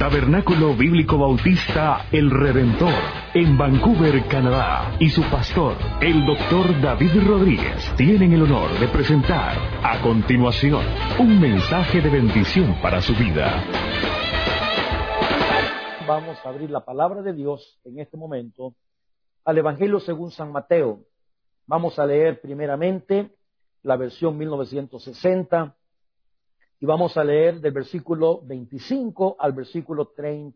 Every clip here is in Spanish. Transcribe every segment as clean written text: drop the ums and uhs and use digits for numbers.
Tabernáculo Bíblico Bautista El Redentor, en Vancouver, Canadá, y su pastor, el Dr. David Rodríguez, tienen el honor de presentar a continuación un mensaje de bendición para su vida. Vamos a abrir la palabra de Dios en este momento al Evangelio según San Mateo. Vamos a leer primeramente la versión 1960 y vamos a leer del versículo 25 al versículo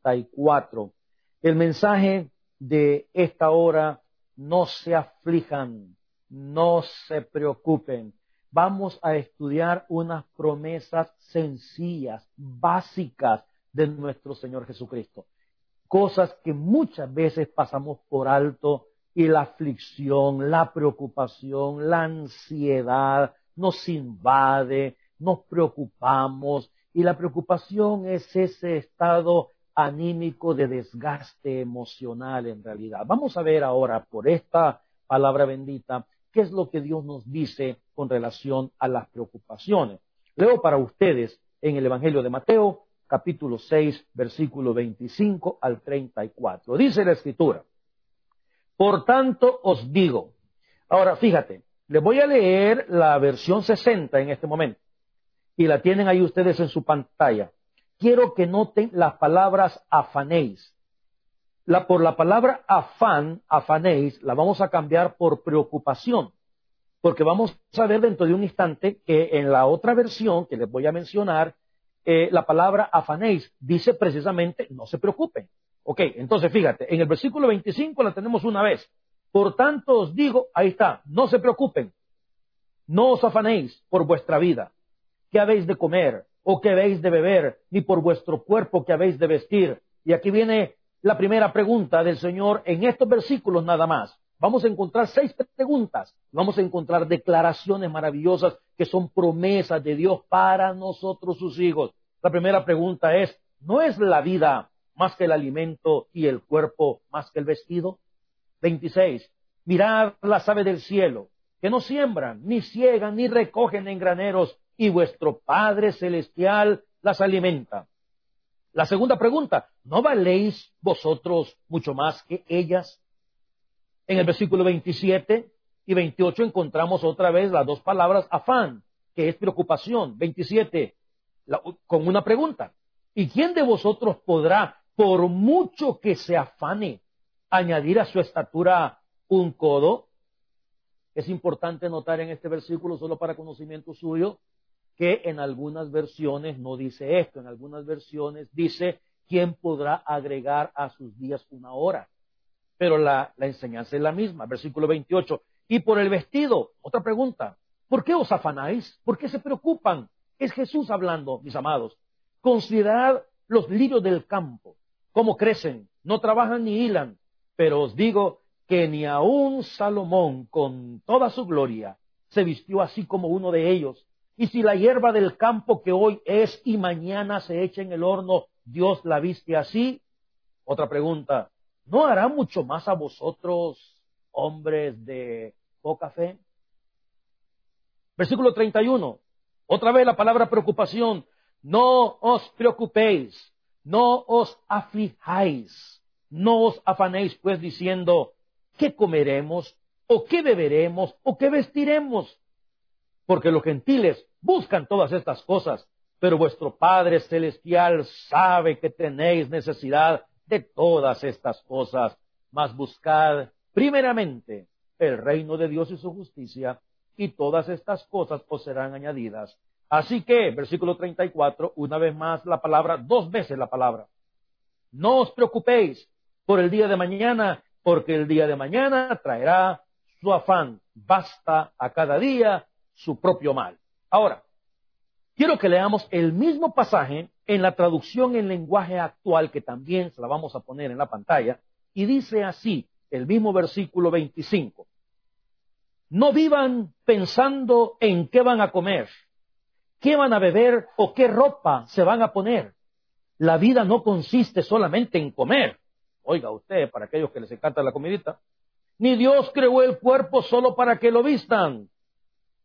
34. El mensaje de esta hora: no se aflijan, no se preocupen. Vamos a estudiar unas promesas sencillas, básicas de nuestro Señor Jesucristo. Cosas que muchas veces pasamos por alto y la aflicción, la preocupación, la ansiedad nos invade, nos preocupamos, y la preocupación es ese estado anímico de desgaste emocional en realidad. Vamos a ver ahora por esta palabra bendita qué es lo que Dios nos dice con relación a las preocupaciones. Leo para ustedes en el Evangelio de Mateo, capítulo 6, versículo 25 al 34. Dice la Escritura: por tanto os digo. Ahora fíjate, les voy a leer la versión 60 en este momento, y la tienen ahí ustedes en su pantalla. Quiero que noten las palabras afanéis. Por la palabra afán, afanéis, la vamos a cambiar por preocupación, porque vamos a ver dentro de un instante que en la otra versión que les voy a mencionar, la palabra afanéis dice precisamente no se preocupen. Ok, entonces fíjate, en el versículo 25 la tenemos una vez. Por tanto os digo, ahí está, no se preocupen, no os afanéis por vuestra vida, qué habéis de comer o qué habéis de beber, ni por vuestro cuerpo qué habéis de vestir. Y aquí viene la primera pregunta del Señor en estos versículos nada más. Vamos a encontrar 6 preguntas, vamos a encontrar declaraciones maravillosas que son promesas de Dios para nosotros sus hijos. La primera pregunta es: ¿no es la vida más que el alimento y el cuerpo más que el vestido? 26. Mirad las aves del cielo, que no siembran, ni ciegan, ni recogen en graneros, y vuestro Padre Celestial las alimenta. La segunda pregunta: ¿no valéis vosotros mucho más que ellas? En el versículo 27 y 28 encontramos otra vez las dos palabras afán, que es preocupación. 27, con una pregunta: ¿y quién de vosotros podrá, por mucho que se afane, añadir a su estatura un codo? Es importante notar en este versículo, solo para conocimiento suyo, que en algunas versiones no dice esto. En algunas versiones dice: ¿quién podrá agregar a sus días una hora? Pero la enseñanza es la misma. Versículo 28. Y por el vestido, otra pregunta: ¿por qué os afanáis? ¿Por qué se preocupan? Es Jesús hablando, mis amados. Considerad los lirios del campo, cómo crecen, no trabajan ni hilan, pero os digo que ni aun Salomón con toda su gloria se vistió así como uno de ellos. Y si la hierba del campo, que hoy es y mañana se echa en el horno, Dios la viste así. Otra pregunta: ¿no hará mucho más a vosotros, hombres de poca fe? Versículo 31. Otra vez la palabra preocupación. No os preocupéis, no os aflijáis, no os afanéis pues diciendo: ¿qué comeremos? ¿O qué beberemos? ¿O qué vestiremos? Porque los gentiles buscan todas estas cosas, pero vuestro Padre Celestial sabe que tenéis necesidad de todas estas cosas. Mas buscad primeramente el reino de Dios y su justicia, y todas estas cosas os serán añadidas. Así que, versículo 34, una vez más la palabra, 2 veces la palabra: no os preocupéis por el día de mañana, porque el día de mañana traerá su afán. Basta a cada día su propio mal. Ahora, quiero que leamos el mismo pasaje en la traducción en lenguaje actual, que también se la vamos a poner en la pantalla, y dice así, el mismo versículo 25. No vivan pensando en qué van a comer, qué van a beber o qué ropa se van a poner. La vida no consiste solamente en comer. Oiga usted, para aquellos que les encanta la comidita. Ni Dios creó el cuerpo solo para que lo vistan.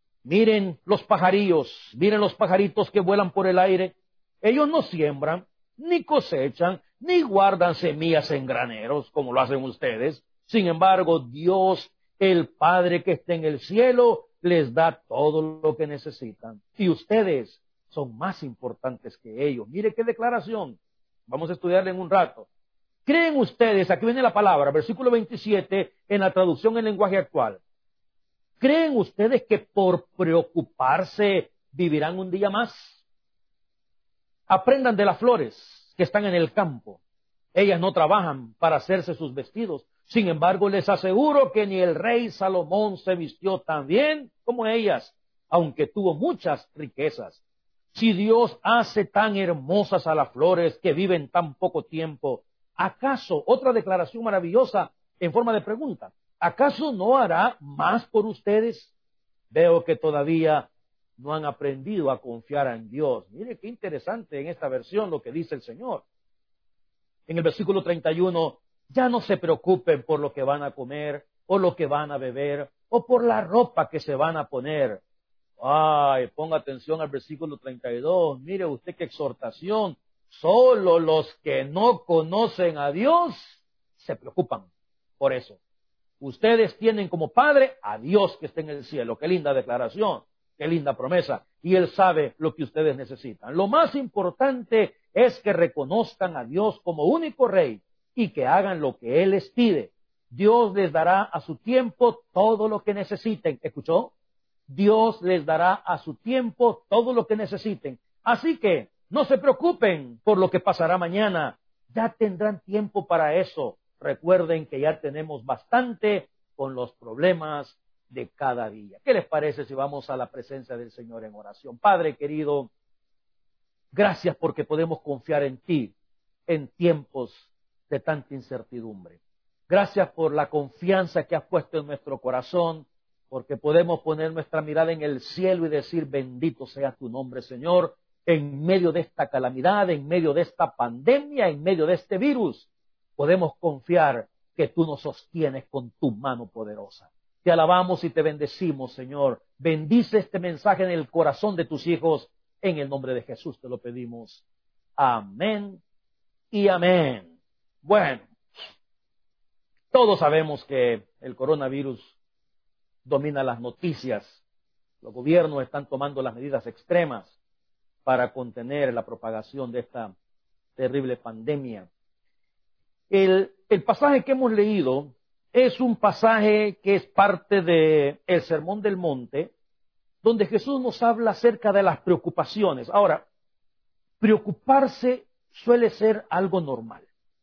Miren los pajarillos, miren los pajaritos que vuelan por el aire. Ellos no siembran, ni cosechan, ni guardan semillas en graneros, como lo hacen ustedes. Sin embargo, Dios, el Padre que está en el cielo, les da todo lo que necesitan. Y ustedes son más importantes que ellos. Mire qué declaración. Vamos a estudiarla en un rato. ¿Creen ustedes, aquí viene la palabra, versículo 27, en la traducción en lenguaje actual? ¿Creen ustedes que por preocuparse vivirán un día más? Aprendan de las flores que están en el campo. Ellas no trabajan para hacerse sus vestidos. Sin embargo, les aseguro que ni el rey Salomón se vistió tan bien como ellas, aunque tuvo muchas riquezas. Si Dios hace tan hermosas a las flores que viven tan poco tiempo, ¿acaso, otra declaración maravillosa en forma de pregunta, ¿acaso no hará más por ustedes? Veo que todavía no han aprendido a confiar en Dios. Mire qué interesante en esta versión lo que dice el Señor. En el versículo 31, ya no se preocupen por lo que van a comer, o lo que van a beber, o por la ropa que se van a poner. Ay, ponga atención al versículo 32. Mire usted qué exhortación. Solo los que no conocen a Dios se preocupan por eso. Ustedes tienen como Padre a Dios que está en el cielo. Qué linda declaración, qué linda promesa. Y Él sabe lo que ustedes necesitan. Lo más importante es que reconozcan a Dios como único Rey y que hagan lo que Él les pide. Dios les dará a su tiempo todo lo que necesiten. ¿Escuchó? Dios les dará a su tiempo todo lo que necesiten. Así que no se preocupen por lo que pasará mañana. Ya tendrán tiempo para eso. Recuerden que ya tenemos bastante con los problemas de cada día. ¿Qué les parece si vamos a la presencia del Señor en oración? Padre querido, gracias porque podemos confiar en ti en tiempos de tanta incertidumbre. Gracias por la confianza que has puesto en nuestro corazón, porque podemos poner nuestra mirada en el cielo y decir, bendito sea tu nombre, Señor, en medio de esta calamidad, en medio de esta pandemia, en medio de este virus. Podemos confiar que tú nos sostienes con tu mano poderosa. Te alabamos y te bendecimos, Señor. Bendice este mensaje en el corazón de tus hijos. En el nombre de Jesús te lo pedimos. Amén y amén. Bueno, todos sabemos que el coronavirus domina las noticias. Los gobiernos están tomando las medidas extremas para contener la propagación de esta terrible pandemia. El pasaje que hemos leído es un pasaje que es parte del Sermón del Monte, donde Jesús nos habla acerca de las preocupaciones. Ahora, preocuparse suele ser algo normal.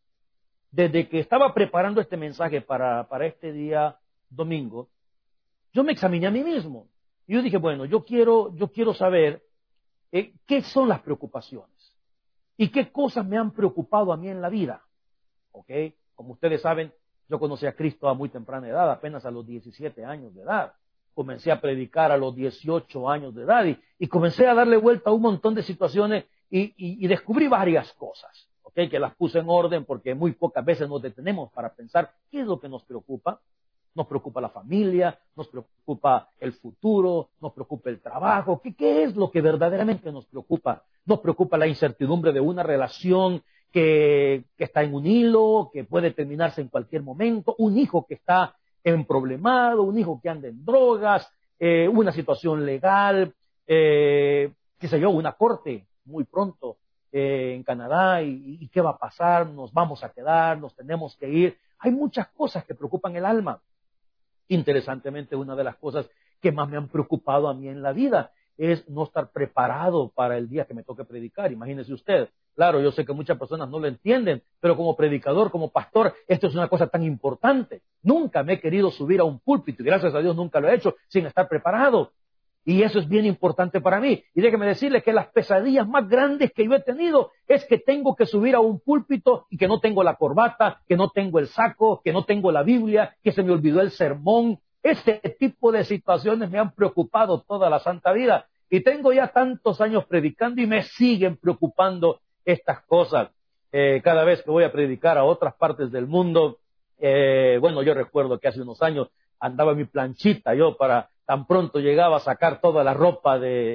Desde que estaba preparando este mensaje para este día domingo, yo me examiné a mí mismo. Y yo dije, bueno, yo quiero saber qué son las preocupaciones y qué cosas me han preocupado a mí en la vida. ¿Ok? Como ustedes saben, yo conocí a Cristo a muy temprana edad, apenas a los 17 años de edad. Comencé a predicar a los 18 años de edad y comencé a darle vuelta a un montón de situaciones y descubrí varias cosas, ¿ok? Que las puse en orden porque muy pocas veces nos detenemos para pensar qué es lo que nos preocupa. Nos preocupa la familia, nos preocupa el futuro, nos preocupa el trabajo. ¿Qué es lo que verdaderamente nos preocupa? Nos preocupa la incertidumbre de una relación que está en un hilo, que puede terminarse en cualquier momento, un hijo que está emproblemado, un hijo que anda en drogas, una situación legal, qué sé yo, una corte muy pronto en Canadá y qué va a pasar, nos vamos a quedar, nos tenemos que ir. Hay muchas cosas que preocupan el alma. Interesantemente, una de las cosas que más me han preocupado a mí en la vida es no estar preparado para el día que me toque predicar. Imagínese usted. Claro, yo sé que muchas personas no lo entienden, pero como predicador, como pastor, esto es una cosa tan importante. Nunca me he querido subir a un púlpito y gracias a Dios nunca lo he hecho sin estar preparado. Y eso es bien importante para mí. Y déjeme decirle que las pesadillas más grandes que yo he tenido es que tengo que subir a un púlpito y que no tengo la corbata, que no tengo el saco, que no tengo la Biblia, que se me olvidó el sermón. Este tipo de situaciones me han preocupado toda la santa vida. Y tengo ya tantos años predicando y me siguen preocupando estas cosas. Cada vez que voy a predicar a otras partes del mundo, bueno, yo recuerdo que hace unos años andaba en mi planchita yo para tan pronto llegaba a sacar toda la ropa de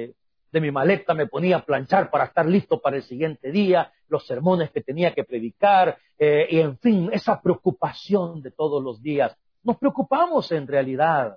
de mi maleta me ponía a planchar para estar listo para el siguiente día, los sermones que tenía que predicar, y en fin, esa preocupación de todos los días. Nos preocupamos en realidad.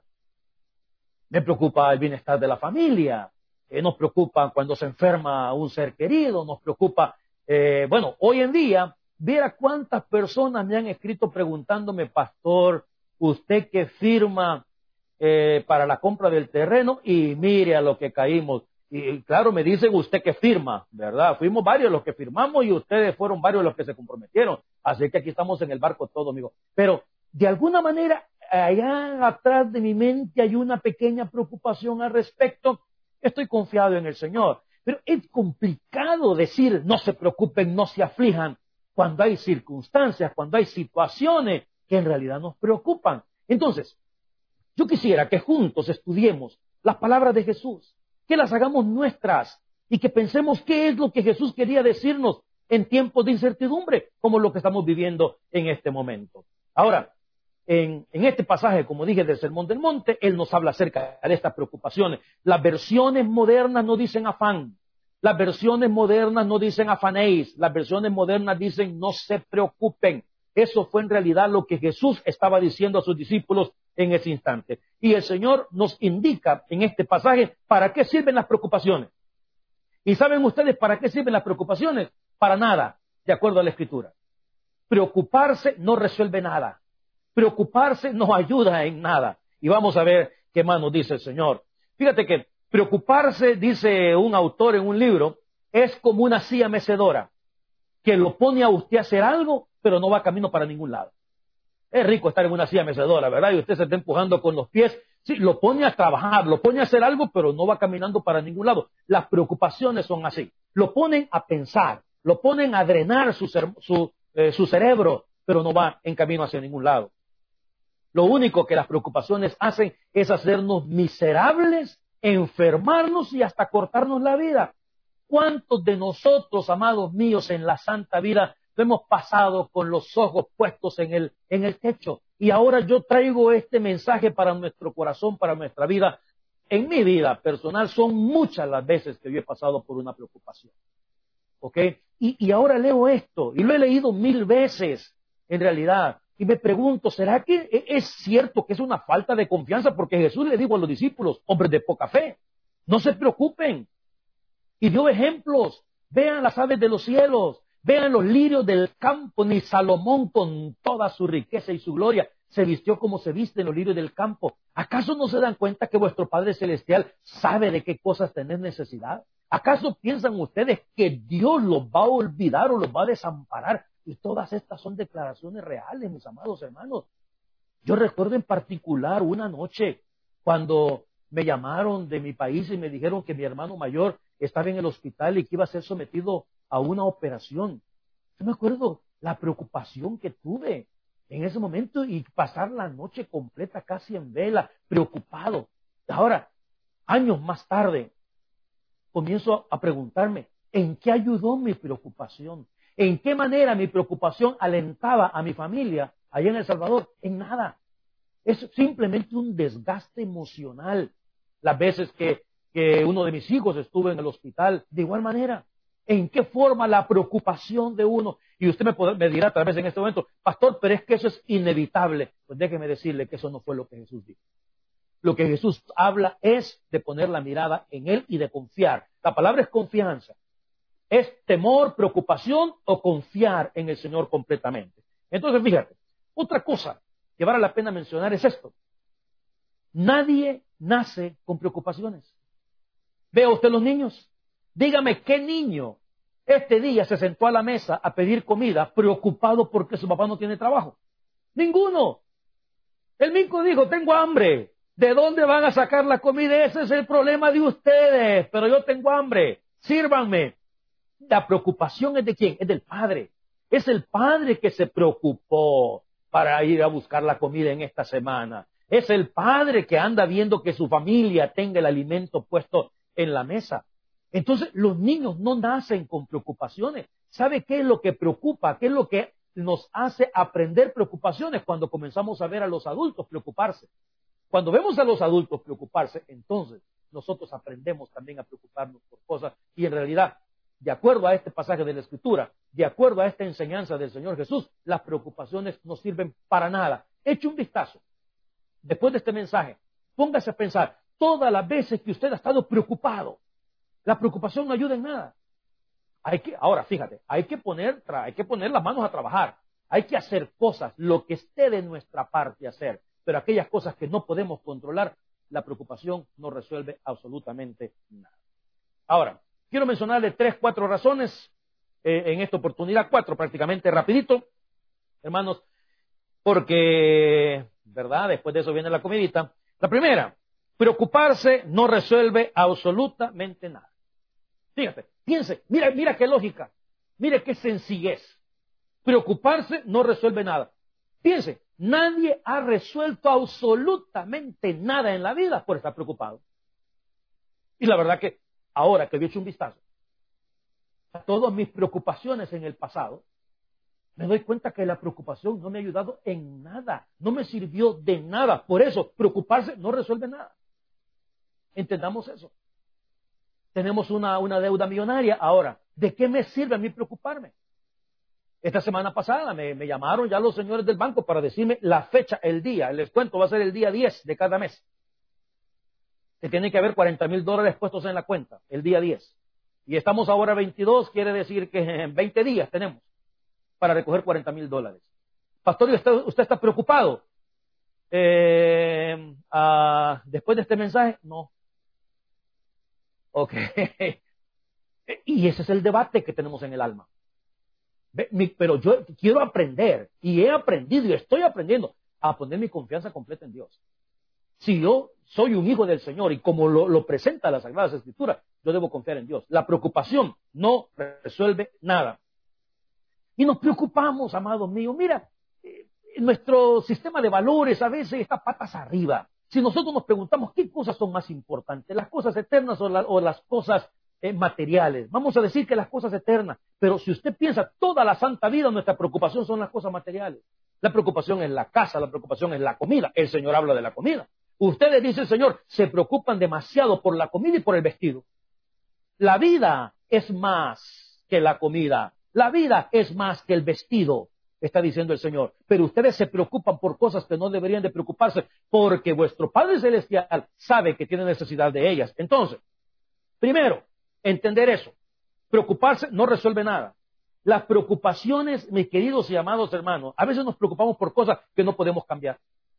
Me preocupa el bienestar de la familia, nos preocupa cuando se enferma un ser querido, nos preocupa, hoy en día, viera cuántas personas me han escrito preguntándome, pastor, usted que firma para la compra del terreno, y mire a lo que caímos. Y claro, me dicen usted que firma, ¿verdad? Fuimos varios los que firmamos y ustedes fueron varios los que se comprometieron. Así que aquí estamos en el barco todos, amigo. Pero de alguna manera, allá atrás de mi mente hay una pequeña preocupación al respecto. Estoy confiado en el Señor. Pero es complicado decir, no se preocupen, no se aflijan, cuando hay circunstancias, cuando hay situaciones que en realidad nos preocupan. Entonces, yo quisiera que juntos estudiemos las palabras de Jesús, que las hagamos nuestras y que pensemos qué es lo que Jesús quería decirnos en tiempos de incertidumbre, como lo que estamos viviendo en este momento. Ahora, en este pasaje, como dije, del Sermón del Monte, Él nos habla acerca de estas preocupaciones. Las versiones modernas no dicen afán, las versiones modernas no dicen afanéis, las versiones modernas dicen no se preocupen. Eso fue en realidad lo que Jesús estaba diciendo a sus discípulos en ese instante. Y el Señor nos indica en este pasaje para qué sirven las preocupaciones. ¿Y saben ustedes para qué sirven las preocupaciones? Para nada, de acuerdo a la Escritura. Preocuparse no resuelve nada. Preocuparse no ayuda en nada. Y vamos a ver qué más nos dice el Señor. Fíjate que preocuparse, dice un autor en un libro, es como una silla mecedora que lo pone a usted a hacer algo, pero no va camino para ningún lado. Es rico estar en una silla mecedora, ¿verdad? Y usted se está empujando con los pies. Sí, lo pone a trabajar, lo pone a hacer algo, pero no va caminando para ningún lado. Las preocupaciones son así. Lo ponen a pensar, lo ponen a drenar su cerebro, pero no va en camino hacia ningún lado. Lo único que las preocupaciones hacen es hacernos miserables, enfermarnos y hasta cortarnos la vida. ¿Cuántos de nosotros, amados míos, en la santa vida hemos pasado con los ojos puestos en el techo? Y ahora yo traigo este mensaje para nuestro corazón, para nuestra vida. En mi vida personal son muchas las veces que yo he pasado por una preocupación. ¿Ok? Y ahora leo esto, y lo he leído 1000 veces, en realidad. Y me pregunto, ¿será que es cierto que es una falta de confianza? Porque Jesús le dijo a los discípulos, hombres de poca fe, no se preocupen. Y dio ejemplos. Vean las aves de los cielos, vean los lirios del campo. Ni Salomón con toda su riqueza y su gloria se vistió como se visten los lirios del campo. ¿Acaso no se dan cuenta que vuestro Padre Celestial sabe de qué cosas tenéis necesidad? ¿Acaso piensan ustedes que Dios los va a olvidar o los va a desamparar? Y todas estas son declaraciones reales, mis amados hermanos. Yo recuerdo en particular una noche cuando me llamaron de mi país y me dijeron que mi hermano mayor estaba en el hospital y que iba a ser sometido a una operación. Yo me acuerdo la preocupación que tuve en ese momento y pasar la noche completa casi en vela, preocupado. Ahora, años más tarde, comienzo a preguntarme, ¿en qué ayudó mi preocupación? ¿En qué manera mi preocupación alentaba a mi familia allá en El Salvador? En nada. Es simplemente un desgaste emocional. Las veces que uno de mis hijos estuvo en el hospital, de igual manera. ¿En qué forma la preocupación de uno? Y usted me dirá tal vez en este momento, pastor, pero es que eso es inevitable. Pues déjeme decirle que eso no fue lo que Jesús dijo. Lo que Jesús habla es de poner la mirada en Él y de confiar. La palabra es confianza. Es temor, preocupación o confiar en el Señor completamente. Entonces, fíjate, otra cosa que vale la pena mencionar es esto. Nadie nace con preocupaciones. Vea usted los niños. Dígame qué niño este día se sentó a la mesa a pedir comida preocupado porque su papá no tiene trabajo. Ninguno. El mico dijo, tengo hambre. ¿De dónde van a sacar la comida? Ese es el problema de ustedes. Pero yo tengo hambre. Sírvanme. La preocupación es de quién? Es del padre. Es el padre que se preocupó para ir a buscar la comida en esta semana. Es el padre que anda viendo que su familia tenga el alimento puesto en la mesa. Entonces, los niños no nacen con preocupaciones. ¿Sabe qué es lo que preocupa? ¿Qué es lo que nos hace aprender preocupaciones cuando comenzamos a ver a los adultos preocuparse? Cuando vemos a los adultos preocuparse, entonces nosotros aprendemos también a preocuparnos por cosas y en realidad, de acuerdo a este pasaje de la Escritura, de acuerdo a esta enseñanza del Señor Jesús, las preocupaciones no sirven para nada. Eche un vistazo. Después de este mensaje, póngase a pensar todas las veces que usted ha estado preocupado. La preocupación no ayuda en nada. Ahora, fíjate, hay que poner las manos a trabajar. Hay que hacer cosas, lo que esté de nuestra parte hacer. Pero aquellas cosas que no podemos controlar, la preocupación no resuelve absolutamente nada. Ahora, quiero mencionarle 3, 4 razones en esta oportunidad, 4 prácticamente rapidito, hermanos, porque, ¿verdad? Después de eso viene la comidita. La primera, preocuparse no resuelve absolutamente nada. Fíjate, piense, mira qué lógica, mire qué sencillez. Preocuparse no resuelve nada. Piense, nadie ha resuelto absolutamente nada en la vida por estar preocupado. Y la verdad que ahora que he hecho un vistazo a todas mis preocupaciones en el pasado, me doy cuenta que la preocupación no me ha ayudado en nada, no me sirvió de nada. Por eso, preocuparse no resuelve nada. Entendamos eso. Tenemos una deuda millonaria. Ahora, ¿de qué me sirve a mí preocuparme? Esta semana pasada me llamaron ya los señores del banco para decirme la fecha, el día. Les cuento, va a ser el día 10 de cada mes. Que tiene que haber $40,000 puestos en la cuenta, el día 10. Y estamos ahora 22, quiere decir que en 20 días tenemos para recoger $40,000. Pastor, ¿usted está preocupado? Después de este mensaje, no. Ok. Y ese es el debate que tenemos en el alma. Pero yo quiero aprender, y he aprendido, y estoy aprendiendo a poner mi confianza completa en Dios. Si yo soy un hijo del Señor, y como lo presenta las Sagradas Escrituras, yo debo confiar en Dios. La preocupación no resuelve nada. Y nos preocupamos, amados míos. Mira, nuestro sistema de valores a veces está patas arriba. Si nosotros nos preguntamos qué cosas son más importantes, las cosas eternas o las cosas materiales. Vamos a decir que las cosas eternas, pero si usted piensa toda la santa vida, nuestra preocupación son las cosas materiales. La preocupación es la casa, la preocupación es la comida. El Señor habla de la comida. Ustedes, dice el Señor, se preocupan demasiado por la comida y por el vestido. La vida es más que la comida. La vida es más que el vestido, está diciendo el Señor. Pero ustedes se preocupan por cosas que no deberían de preocuparse porque vuestro Padre Celestial sabe que tiene necesidad de ellas. Entonces, primero, entender eso. Preocuparse no resuelve nada. Las preocupaciones, mis queridos y amados hermanos, a veces nos preocupamos por cosas que no podemos cambiar.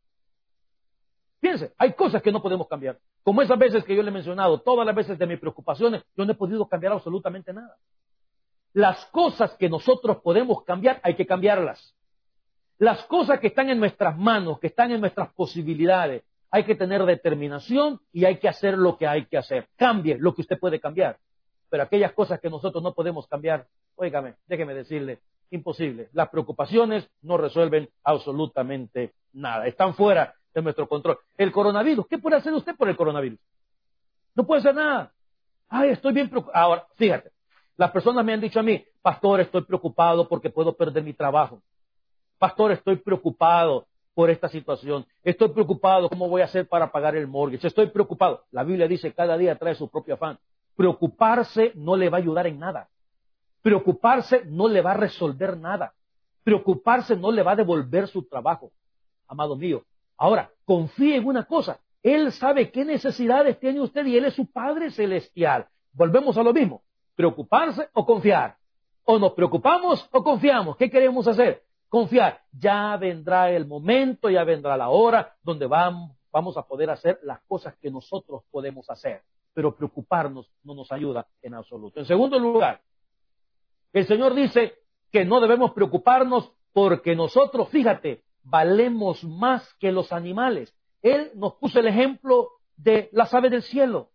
Fíjense, hay cosas que no podemos cambiar. Como esas veces que yo le he mencionado, todas las veces de mis preocupaciones, yo no he podido cambiar absolutamente nada. Las cosas que nosotros podemos cambiar, hay que cambiarlas. Las cosas que están en nuestras manos, que están en nuestras posibilidades, hay que tener determinación y hay que hacer lo que hay que hacer. Cambie lo que usted puede cambiar. Pero aquellas cosas que nosotros no podemos cambiar, óigame, déjeme decirle, imposible. Las preocupaciones no resuelven absolutamente nada. Están fuera de nuestro control. El coronavirus, ¿qué puede hacer usted por el coronavirus? No puede hacer nada. Ay, estoy bien preocupado. Ahora, fíjate, las personas me han dicho a mí, pastor, estoy preocupado porque puedo perder mi trabajo. Pastor, estoy preocupado por esta situación. Estoy preocupado, ¿cómo voy a hacer para pagar el mortgage? Estoy preocupado. La Biblia dice, cada día trae su propio afán. Preocuparse no le va a ayudar en nada. Preocuparse no le va a resolver nada. Preocuparse no le va a devolver su trabajo. Amado mío, ahora, confíe en una cosa. Él sabe qué necesidades tiene usted y Él es su Padre Celestial. Volvemos a lo mismo. ¿Preocuparse o confiar? ¿O nos preocupamos o confiamos? ¿Qué queremos hacer? Confiar. Ya vendrá el momento, ya vendrá la hora donde vamos a poder hacer las cosas que nosotros podemos hacer. Pero preocuparnos no nos ayuda en absoluto. En segundo lugar, el Señor dice que no debemos preocuparnos porque nosotros, fíjate, valemos más que los animales. Él nos puso el ejemplo de las aves del cielo.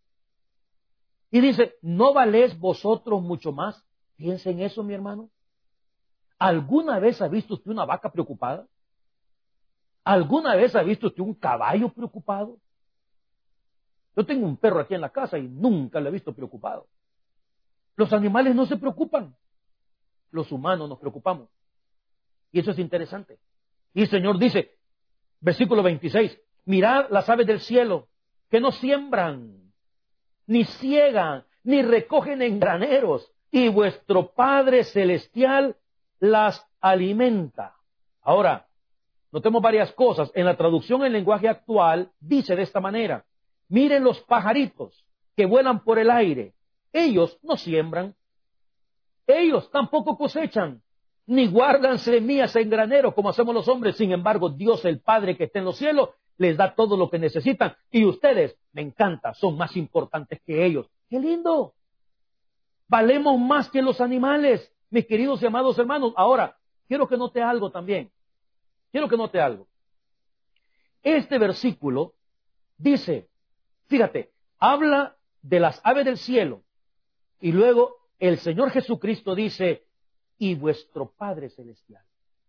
Y dice, ¿no valéis vosotros mucho más? Piensa en eso, mi hermano. ¿Alguna vez ha visto usted una vaca preocupada? ¿Alguna vez ha visto usted un caballo preocupado? Yo tengo un perro aquí en la casa y nunca lo he visto preocupado. Los animales no se preocupan. Los humanos nos preocupamos. Y eso es interesante. Y el Señor dice, versículo 26, mirad las aves del cielo, que no siembran, ni ciegan, ni recogen en graneros, y vuestro Padre Celestial las alimenta. Ahora, notemos varias cosas. En la traducción en lenguaje actual dice de esta manera: miren los pajaritos que vuelan por el aire. Ellos no siembran, ellos tampoco cosechan, ni guardan semillas en granero como hacemos los hombres. Sin embargo, Dios, el Padre que está en los cielos, les da todo lo que necesitan. Y ustedes, me encanta, son más importantes que ellos. ¡Qué lindo! Valemos más que los animales, mis queridos y amados hermanos. Ahora, quiero que note algo también. Quiero que note algo. Este versículo dice, fíjate, habla de las aves del cielo. Y luego el Señor Jesucristo dice, y vuestro Padre Celestial.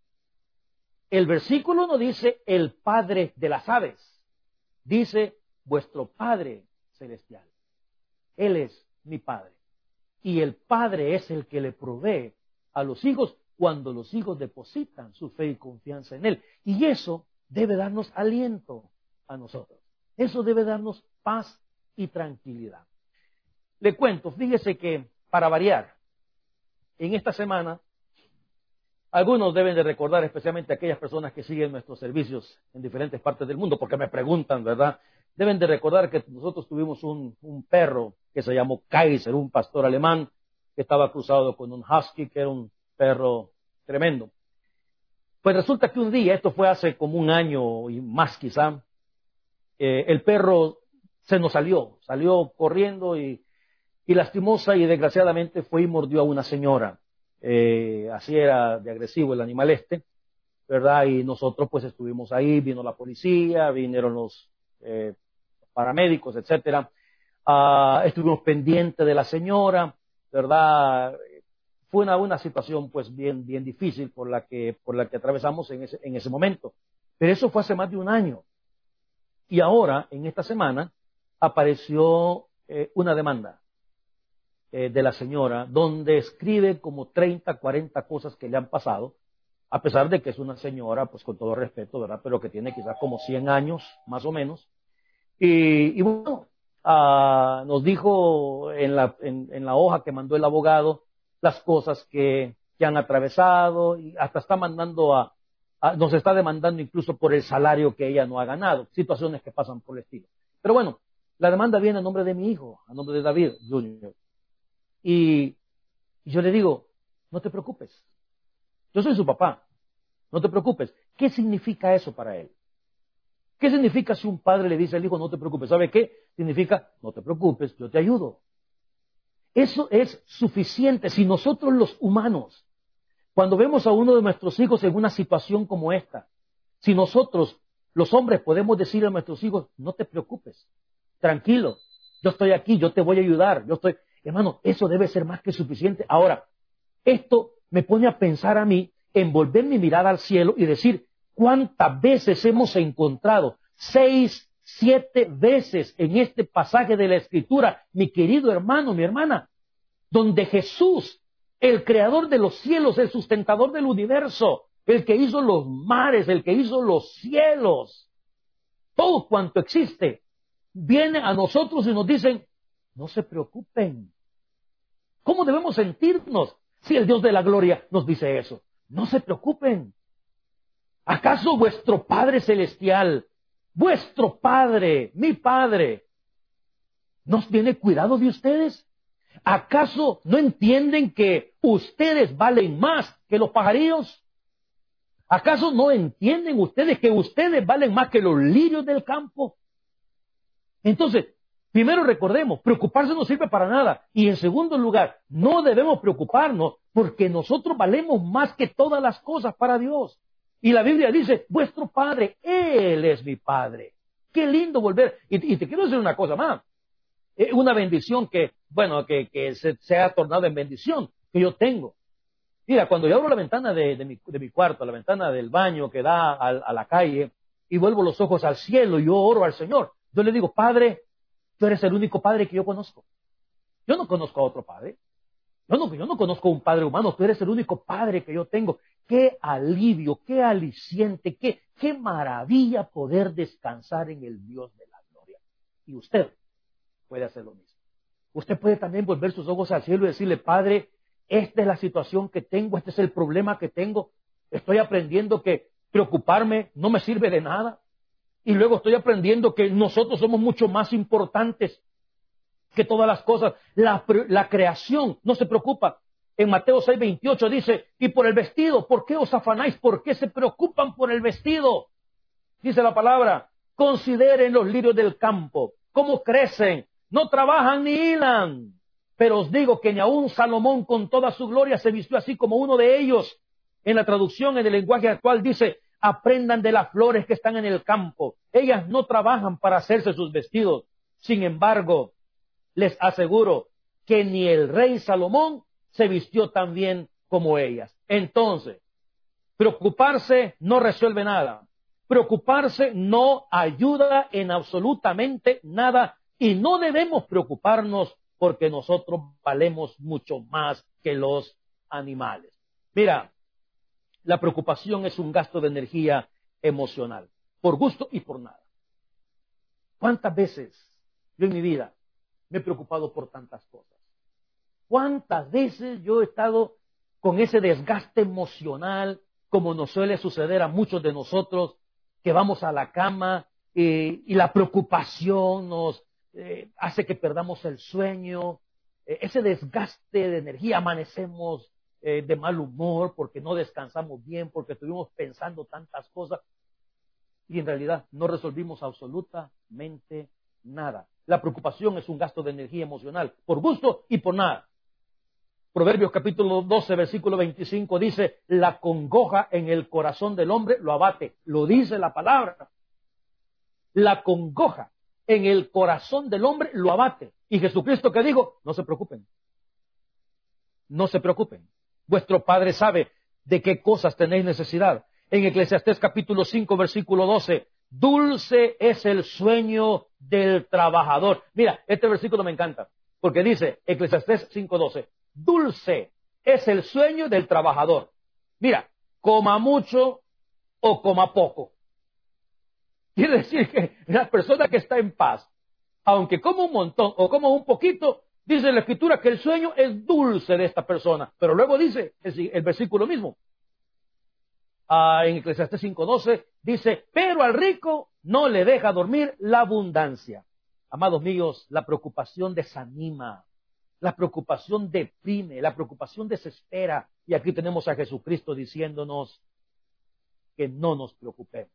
El versículo no dice el Padre de las aves. Dice vuestro Padre Celestial. Él es mi Padre. Y el Padre es el que le provee a los hijos cuando los hijos depositan su fe y confianza en Él. Y eso debe darnos aliento a nosotros. Eso debe darnos paz y tranquilidad. Le cuento, fíjese que para variar, en esta semana, algunos deben de recordar, especialmente aquellas personas que siguen nuestros servicios en diferentes partes del mundo, porque me preguntan, ¿verdad? Deben de recordar que nosotros tuvimos un perro que se llamó Kaiser, un pastor alemán que estaba cruzado con un husky, que era un perro tremendo. Pues resulta que un día, esto fue hace como un año y más quizá, el perro se nos salió corriendo y lastimosa y desgraciadamente fue y mordió a una señora. Así era de agresivo el animal este, ¿verdad? Y nosotros pues estuvimos ahí, vino la policía, vinieron los paramédicos, etcétera. Estuvimos pendientes de la señora, ¿verdad? Fue una situación pues bien difícil por la que atravesamos en ese momento. Pero eso fue hace más de un año. Y ahora, en esta semana, apareció una demanda de la señora, donde escribe como 30, 40 cosas que le han pasado, a pesar de que es una señora, pues con todo respeto, ¿verdad? Pero que tiene quizás como 100 años, más o menos. Y bueno, nos dijo en la hoja que mandó el abogado las cosas que han atravesado, y hasta está mandando nos está demandando incluso por el salario que ella no ha ganado, situaciones que pasan por el estilo. Pero bueno, la demanda viene a nombre de mi hijo, a nombre de David Jr. Y yo le digo, no te preocupes, yo soy su papá, no te preocupes. ¿Qué significa eso para él? ¿Qué significa si un padre le dice al hijo, no te preocupes? ¿Sabe qué? Significa, no te preocupes, yo te ayudo. Eso es suficiente. Si nosotros los humanos, cuando vemos a uno de nuestros hijos en una situación como esta, si nosotros, los hombres, podemos decir a nuestros hijos, no te preocupes, tranquilo, yo estoy aquí, yo te voy a ayudar, hermano, eso debe ser más que suficiente. Ahora, esto me pone a pensar a mí en volver mi mirada al cielo y decir, ¿cuántas veces hemos encontrado? 6, 7 veces en este pasaje de la Escritura, mi querido hermano, mi hermana, donde Jesús, el creador de los cielos, el sustentador del universo, el que hizo los mares, el que hizo los cielos, todo cuanto existe, viene a nosotros y nos dicen, no se preocupen. ¿Cómo debemos sentirnos si el Dios de la gloria nos dice eso? No se preocupen. ¿Acaso vuestro Padre Celestial, vuestro Padre, mi Padre, no tiene cuidado de ustedes? ¿Acaso no entienden que ustedes valen más que los pajarillos? ¿Acaso no entienden ustedes que ustedes valen más que los lirios del campo? Entonces, primero recordemos, preocuparse no sirve para nada. Y en segundo lugar, no debemos preocuparnos porque nosotros valemos más que todas las cosas para Dios. Y la Biblia dice, vuestro Padre, Él es mi Padre. Qué lindo volver. Y te quiero decir una cosa más. Una bendición que se ha tornado en bendición que yo tengo. Mira, cuando yo abro la ventana de mi cuarto, la ventana del baño que da a la calle, y vuelvo los ojos al cielo y yo oro al Señor, yo le digo, Padre, tú eres el único Padre que yo conozco. Yo no conozco a otro Padre. Yo no conozco a un Padre humano. Tú eres el único Padre que yo tengo. Qué alivio, qué aliciente, qué maravilla poder descansar en el Dios de la gloria. Y usted puede hacer lo mismo. Usted puede también volver sus ojos al cielo y decirle, Padre, esta es la situación que tengo, este es el problema que tengo. Estoy aprendiendo que preocuparme no me sirve de nada. Y luego estoy aprendiendo que nosotros somos mucho más importantes que todas las cosas. La creación no se preocupa. En Mateo 6:28 dice, y por el vestido, ¿por qué os afanáis? ¿Por qué se preocupan por el vestido? Dice la palabra, consideren los lirios del campo, cómo crecen, no trabajan ni hilan. Pero os digo que ni aun Salomón con toda su gloria se vistió así como uno de ellos. En la traducción, en el lenguaje actual dice, aprendan de las flores que están en el campo. Ellas no trabajan para hacerse sus vestidos. Sin embargo, les aseguro que ni el rey Salomón se vistió tan bien como ellas. Entonces, preocuparse no resuelve nada. Preocuparse no ayuda en absolutamente nada y no debemos preocuparnos porque nosotros valemos mucho más que los animales. Mira, la preocupación es un gasto de energía emocional, por gusto y por nada. ¿Cuántas veces yo en mi vida me he preocupado por tantas cosas? ¿Cuántas veces yo he estado con ese desgaste emocional, como nos suele suceder a muchos de nosotros, que vamos a la cama y la preocupación nos hace que perdamos el sueño, ese desgaste de energía, amanecemos de mal humor porque no descansamos bien, porque estuvimos pensando tantas cosas y en realidad no resolvimos absolutamente nada. La preocupación es un gasto de energía emocional, por gusto y por nada. Proverbios capítulo 12, versículo 25 dice, la congoja en el corazón del hombre lo abate. Lo dice la palabra. La congoja en el corazón del hombre lo abate. Y Jesucristo que dijo, no se preocupen. No se preocupen. Vuestro Padre sabe de qué cosas tenéis necesidad. En Eclesiastés capítulo 5, versículo 12, dulce es el sueño del trabajador. Mira, este versículo me encanta, porque dice, Eclesiastés 5:12, dulce es el sueño del trabajador. Mira, coma mucho o coma poco. Quiere decir que la persona que está en paz, aunque coma un montón o coma un poquito, dice la Escritura que el sueño es dulce de esta persona. Pero luego dice el versículo mismo. En Eclesiastés 5:12 dice, pero al rico no le deja dormir la abundancia. Amados míos, la preocupación desanima. La preocupación deprime, la preocupación desespera. Y aquí tenemos a Jesucristo diciéndonos que no nos preocupemos.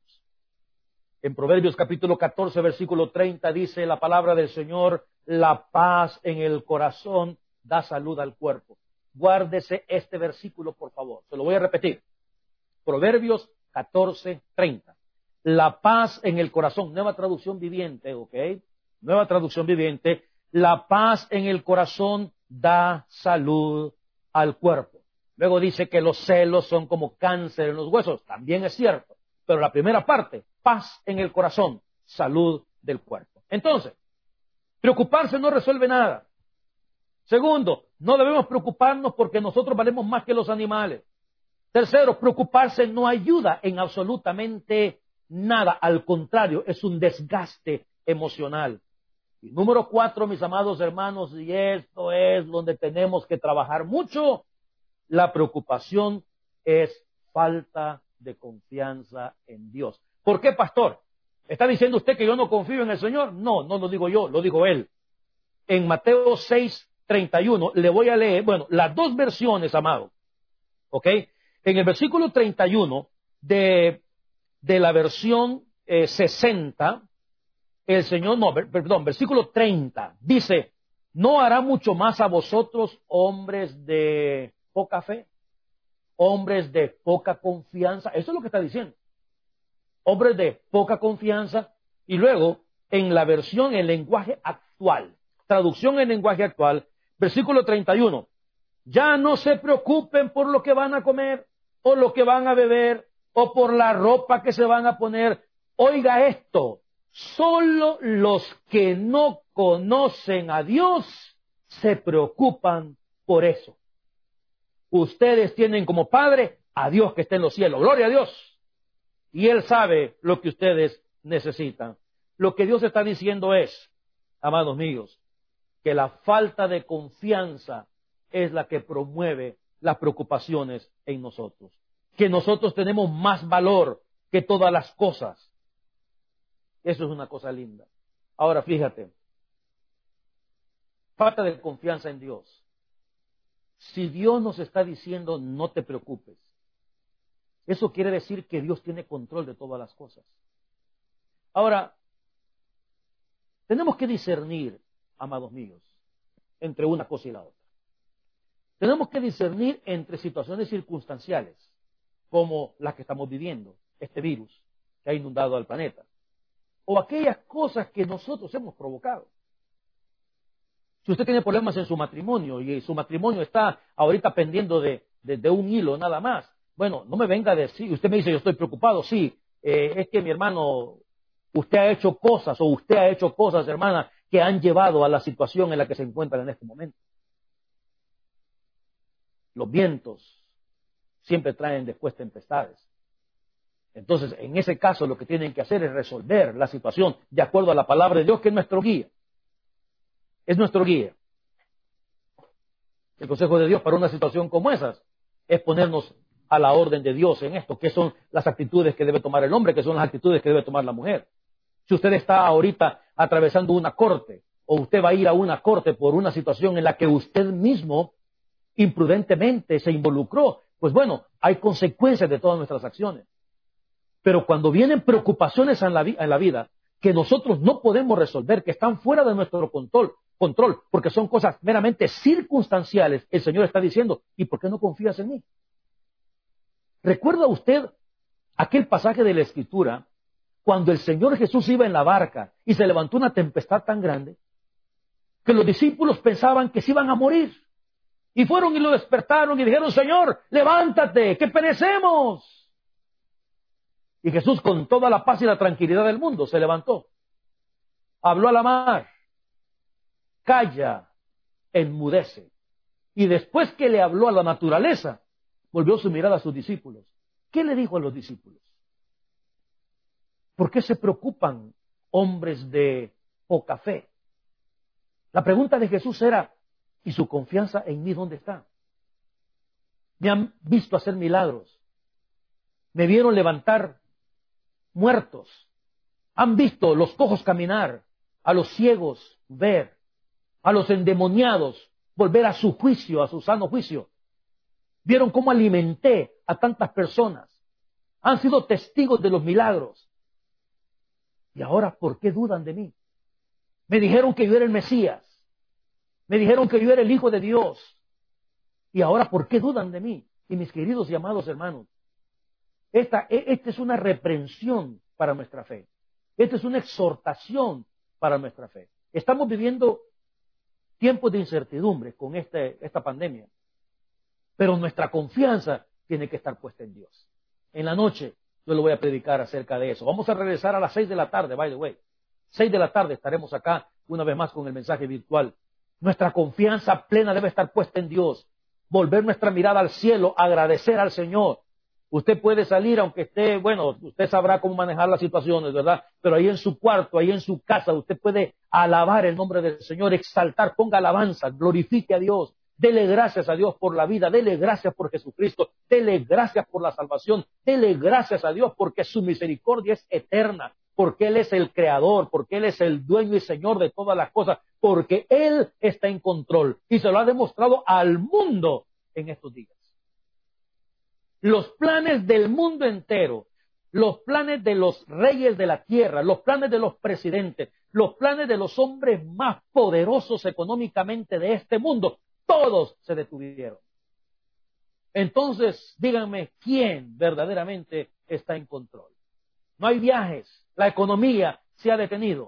En Proverbios capítulo 14, versículo 30 dice la palabra del Señor, la paz en el corazón da salud al cuerpo. Guárdese este versículo, por favor. Se lo voy a repetir. Proverbios 14, 30. La paz en el corazón. Nueva traducción viviente, ¿ok? Nueva traducción viviente. La paz en el corazón da salud al cuerpo. Luego dice que los celos son como cáncer en los huesos. También es cierto. Pero la primera parte, paz en el corazón, salud del cuerpo. Entonces, preocuparse no resuelve nada. Segundo, no debemos preocuparnos porque nosotros valemos más que los animales. Tercero, preocuparse no ayuda en absolutamente nada. Al contrario, es un desgaste emocional. Y número 4, mis amados hermanos, y esto es donde tenemos que trabajar mucho, la preocupación es falta de confianza en Dios. ¿Por qué, pastor? ¿Está diciendo usted que yo no confío en el Señor? No, no lo digo yo, lo dijo Él. En Mateo 6:31, le voy a leer, las dos versiones, amado. ¿Ok? En el versículo 31 de la versión 60, el Señor, versículo 30, dice, ¿no hará mucho más a vosotros, hombres de poca fe? Hombres de poca confianza. Eso es lo que está diciendo. Hombres de poca confianza. Y luego, en la versión en lenguaje actual, traducción en lenguaje actual, versículo 31, ya no se preocupen por lo que van a comer, o lo que van a beber, o por la ropa que se van a poner. Oiga esto, solo los que no conocen a Dios se preocupan por eso. Ustedes tienen como Padre a Dios que está en los cielos. Gloria a Dios. Y Él sabe lo que ustedes necesitan. Lo que Dios está diciendo es, amados míos, que la falta de confianza es la que promueve las preocupaciones en nosotros. Que nosotros tenemos más valor que todas las cosas. Eso es una cosa linda. Ahora fíjate, falta de confianza en Dios. Si Dios nos está diciendo no te preocupes, eso quiere decir que Dios tiene control de todas las cosas. Ahora, tenemos que discernir, amados míos, entre una cosa y la otra. Tenemos que discernir entre situaciones circunstanciales, como las que estamos viviendo, este virus que ha inundado al planeta, o aquellas cosas que nosotros hemos provocado. Si usted tiene problemas en su matrimonio y su matrimonio está ahorita pendiendo de un hilo nada más, bueno, no me venga a decir, usted me dice yo estoy preocupado, sí, es que mi hermano, usted ha hecho cosas, hermana, que han llevado a la situación en la que se encuentra en este momento. Los vientos siempre traen después tempestades. Entonces, en ese caso, lo que tienen que hacer es resolver la situación de acuerdo a la palabra de Dios, que es nuestro guía. Es nuestro guía. El consejo de Dios para una situación como esas es ponernos a la orden de Dios en esto, que son las actitudes que debe tomar el hombre, que son las actitudes que debe tomar la mujer. Si usted está ahorita atravesando una corte, o usted va a ir a una corte por una situación en la que usted mismo imprudentemente se involucró, pues bueno, hay consecuencias de todas nuestras acciones. Pero cuando vienen preocupaciones en la vida que nosotros no podemos resolver, que están fuera de nuestro control, porque son cosas meramente circunstanciales, el Señor está diciendo, ¿y por qué no confías en mí? ¿Recuerda usted aquel pasaje de la Escritura cuando el Señor Jesús iba en la barca y se levantó una tempestad tan grande que los discípulos pensaban que se iban a morir? Y fueron y lo despertaron y dijeron, Señor, levántate, que perecemos. Y Jesús, con toda la paz y la tranquilidad del mundo, se levantó. Habló a la mar. Calla, enmudece. Y después que le habló a la naturaleza, volvió su mirada a sus discípulos. ¿Qué le dijo a los discípulos? ¿Por qué se preocupan hombres de poca fe? La pregunta de Jesús era, ¿y su confianza en mí dónde está? Me han visto hacer milagros. Me vieron levantar muertos. Han visto los cojos caminar, a los ciegos ver, a los endemoniados volver a su juicio, a su sano juicio. Vieron cómo alimenté a tantas personas. Han sido testigos de los milagros. Y ahora, ¿por qué dudan de mí? Me dijeron que yo era el Mesías. Me dijeron que yo era el Hijo de Dios. Y ahora, ¿por qué dudan de mí? Y mis queridos y amados hermanos, esta es una reprensión para nuestra fe. Esta es una exhortación para nuestra fe. Estamos viviendo tiempos de incertidumbre con esta pandemia. Pero nuestra confianza tiene que estar puesta en Dios. En la noche yo le voy a predicar acerca de eso. Vamos a regresar a las 6 de la tarde, by the way. 6 de la tarde estaremos acá una vez más con el mensaje virtual. Nuestra confianza plena debe estar puesta en Dios. Volver nuestra mirada al cielo, agradecer al Señor. Usted puede salir, aunque esté, bueno, usted sabrá cómo manejar las situaciones, ¿verdad? Pero ahí en su cuarto, ahí en su casa, usted puede alabar el nombre del Señor, exaltar, ponga alabanza, glorifique a Dios. Dele gracias a Dios por la vida, dele gracias por Jesucristo, dele gracias por la salvación, dele gracias a Dios porque su misericordia es eterna, porque Él es el creador, porque Él es el dueño y Señor de todas las cosas, porque Él está en control y se lo ha demostrado al mundo en estos días. Los planes del mundo entero, los planes de los reyes de la tierra, los planes de los presidentes, los planes de los hombres más poderosos económicamente de este mundo, todos se detuvieron. Entonces, díganme, ¿quién verdaderamente está en control? No hay viajes, la economía se ha detenido.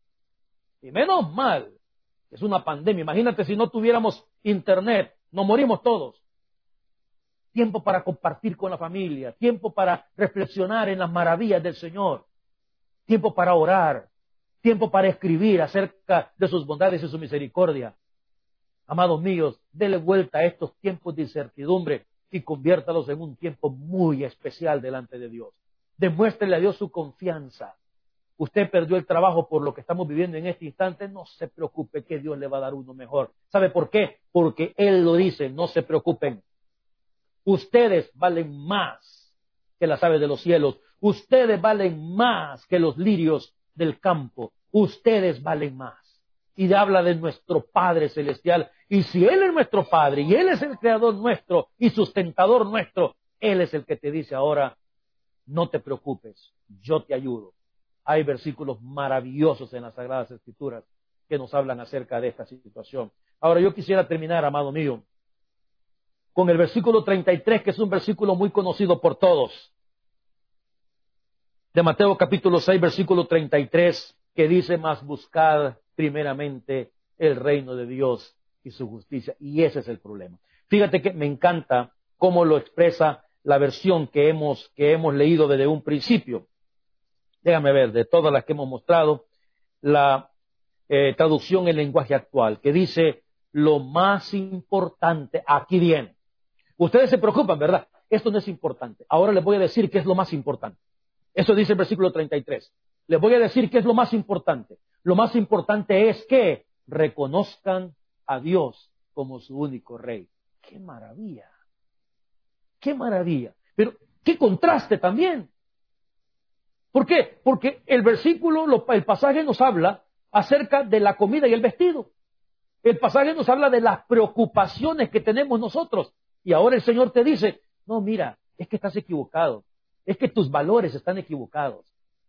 Y menos mal, es una pandemia. Imagínate si no tuviéramos internet, nos morimos todos. Tiempo para compartir con la familia, tiempo para reflexionar en las maravillas del Señor, tiempo para orar, tiempo para escribir acerca de sus bondades y su misericordia. Amados míos, dele vuelta a estos tiempos de incertidumbre y conviértalos en un tiempo muy especial delante de Dios. Demuéstrele a Dios su confianza. usted perdió el trabajo por lo que estamos viviendo en este instante, no se preocupe que Dios le va a dar uno mejor. ¿Sabe por qué? Porque Él lo dice, no se preocupen. Ustedes valen más que las aves de los cielos. Ustedes valen más que los lirios del campo. Ustedes valen más. Y habla de nuestro Padre Celestial. Y si Él es nuestro Padre, y Él es el Creador nuestro, y sustentador nuestro, Él es el que te dice ahora, no te preocupes, yo te ayudo. Hay versículos maravillosos en las Sagradas Escrituras que nos hablan acerca de esta situación. Ahora yo quisiera terminar, amado mío, con el versículo 33, que es un versículo muy conocido por todos. De Mateo capítulo 6, versículo 33, que dice, mas buscad primeramente el reino de Dios y su justicia. Y ese es el problema. Fíjate que me encanta cómo lo expresa la versión que hemos leído desde un principio. Déjame ver, de todas las que hemos mostrado, la traducción en lenguaje actual, que dice, lo más importante, aquí viene. Ustedes se preocupan, ¿verdad? Esto no es importante. Ahora les voy a decir qué es lo más importante. Eso dice el versículo 33. Les voy a decir qué es lo más importante. Lo más importante es que reconozcan a Dios como su único Rey. ¡Qué maravilla! ¡Qué maravilla! Pero, ¡qué contraste también! ¿Por qué? Porque el versículo, el pasaje nos habla acerca de la comida y el vestido. El pasaje nos habla de las preocupaciones que tenemos nosotros. Y ahora el Señor te dice, no, mira, es que estás equivocado. Es que tus valores están equivocados.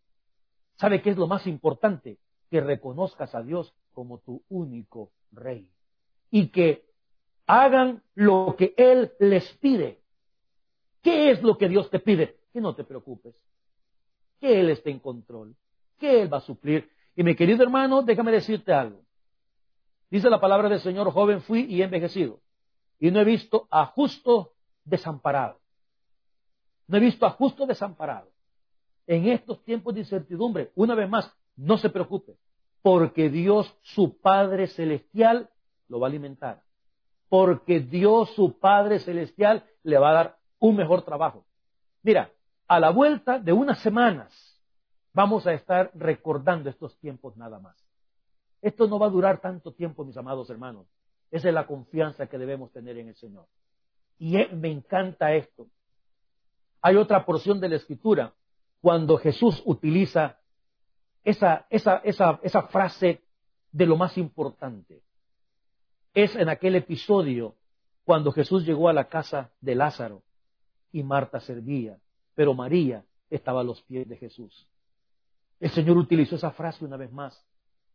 ¿Sabe qué es lo más importante? Que reconozcas a Dios como tu único Rey. Y que hagan lo que Él les pide. ¿Qué es lo que Dios te pide? Que no te preocupes. Que Él esté en control. Que Él va a suplir. Y mi querido hermano, déjame decirte algo. Dice la palabra del Señor, joven fui y he envejecido. Y no he visto a justo desamparado. No he visto a justo desamparado. En estos tiempos de incertidumbre, una vez más, no se preocupe. Porque Dios, su Padre Celestial, lo va a alimentar. Porque Dios, su Padre Celestial, le va a dar un mejor trabajo. Mira, a la vuelta de unas semanas, vamos a estar recordando estos tiempos nada más. Esto no va a durar tanto tiempo, mis amados hermanos. Esa es la confianza que debemos tener en el Señor. Y me encanta esto. Hay otra porción de la Escritura cuando Jesús utiliza esa frase de lo más importante. Es en aquel episodio cuando Jesús llegó a la casa de Lázaro y Marta servía, pero María estaba a los pies de Jesús. El Señor utilizó esa frase una vez más.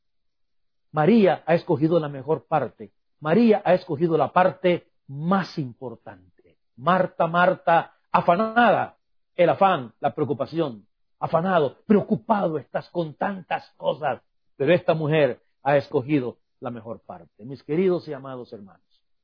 María ha escogido la mejor parte. María ha escogido la parte más importante. Marta, Marta, afanada, el afán, la preocupación, afanado, preocupado estás con tantas cosas, pero esta mujer ha escogido la mejor parte. Mis queridos y amados hermanos,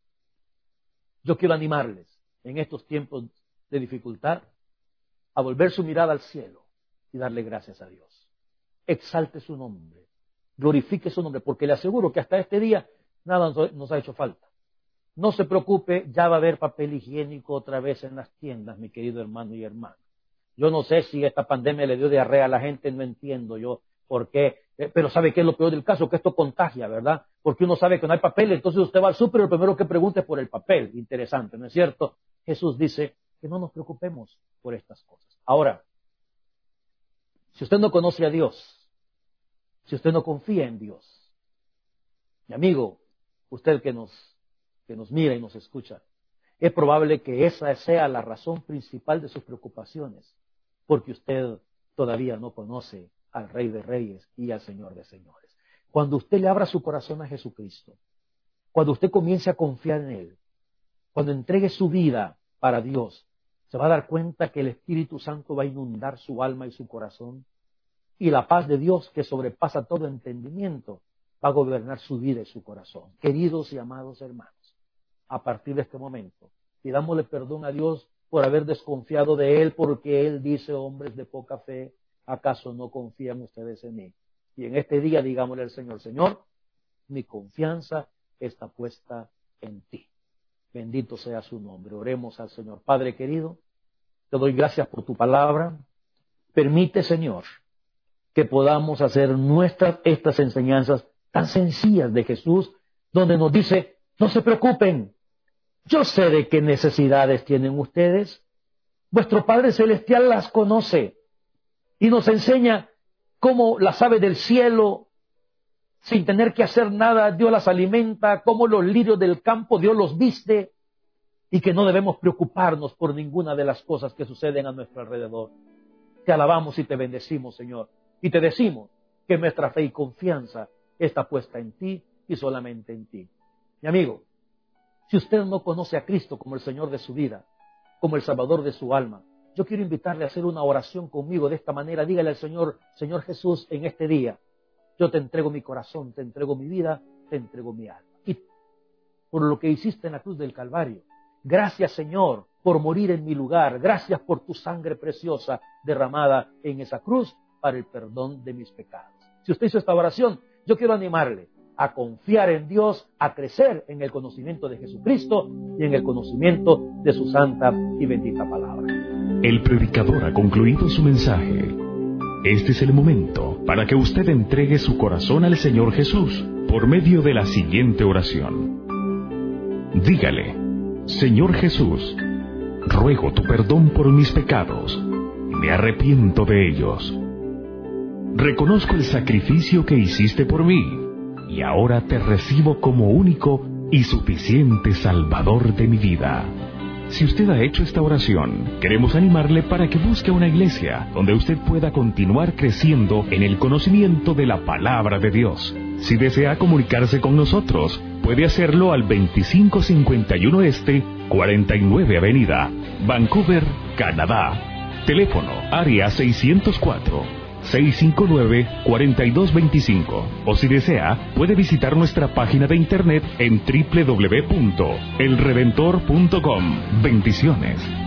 yo quiero animarles en estos tiempos de dificultad a volver su mirada al cielo y darle gracias a Dios. Exalte su nombre, glorifique su nombre, porque le aseguro que hasta este día nada nos ha hecho falta. No se preocupe, ya va a haber papel higiénico otra vez en las tiendas, mi querido hermano y hermana. Yo no sé si esta pandemia le dio diarrea a la gente, no entiendo yo por qué, pero ¿sabe qué es lo peor del caso? Que esto contagia, ¿verdad? Porque uno sabe que no hay papel, entonces usted va al súper y lo primero que pregunta es por el papel. Interesante, ¿no es cierto? Jesús dice que no nos preocupemos por estas cosas. Ahora, si usted no conoce a Dios, si usted no confía en Dios, mi amigo, usted que nos mira y nos escucha, es probable que esa sea la razón principal de sus preocupaciones, porque usted todavía no conoce al Rey de Reyes y al Señor de Señores. Cuando usted le abra su corazón a Jesucristo, cuando usted comience a confiar en Él, cuando entregue su vida para Dios, se va a dar cuenta que el Espíritu Santo va a inundar su alma y su corazón, y la paz de Dios, que sobrepasa todo entendimiento, va a gobernar su vida y su corazón. Queridos y amados hermanos, a partir de este momento, pidámosle perdón a Dios por haber desconfiado de Él, porque Él dice, hombres de poca fe, ¿acaso no confían ustedes en mí? Y en este día digámosle al Señor, Señor, mi confianza está puesta en ti. Bendito sea su nombre. Oremos al Señor. Padre querido, te doy gracias por tu palabra. Permite, Señor, que podamos hacer nuestras estas enseñanzas tan sencillas de Jesús, donde nos dice, no se preocupen, yo sé de qué necesidades tienen ustedes. Vuestro Padre Celestial las conoce y nos enseña cómo las aves del cielo, sin tener que hacer nada, Dios las alimenta, cómo los lirios del campo Dios los viste y que no debemos preocuparnos por ninguna de las cosas que suceden a nuestro alrededor. Te alabamos y te bendecimos, Señor, y te decimos que nuestra fe y confianza está puesta en ti y solamente en ti. Mi amigo, si usted no conoce a Cristo como el Señor de su vida, como el Salvador de su alma, yo quiero invitarle a hacer una oración conmigo de esta manera. Dígale al Señor, Señor Jesús, en este día, yo te entrego mi corazón, te entrego mi vida, te entrego mi alma. Y por lo que hiciste en la cruz del Calvario, gracias, Señor, por morir en mi lugar. Gracias por tu sangre preciosa derramada en esa cruz para el perdón de mis pecados. Si usted hizo esta oración, yo quiero animarle a confiar en Dios, a crecer en el conocimiento de Jesucristo y en el conocimiento de su santa y bendita palabra. El predicador ha concluido su mensaje. Este es el momento para que usted entregue su corazón al Señor Jesús por medio de la siguiente oración. Dígale, Señor Jesús, ruego tu perdón por mis pecados, me arrepiento de ellos. Reconozco el sacrificio que hiciste por mí y ahora te recibo como único y suficiente Salvador de mi vida. Si usted ha hecho esta oración, queremos animarle para que busque una iglesia donde usted pueda continuar creciendo en el conocimiento de la palabra de Dios. Si desea comunicarse con nosotros, puede hacerlo al 2551 Este, 49 Avenida, Vancouver, Canadá. Teléfono, área 604-659-4225. O si desea, puede visitar nuestra página de internet en www.elredentor.com. Bendiciones.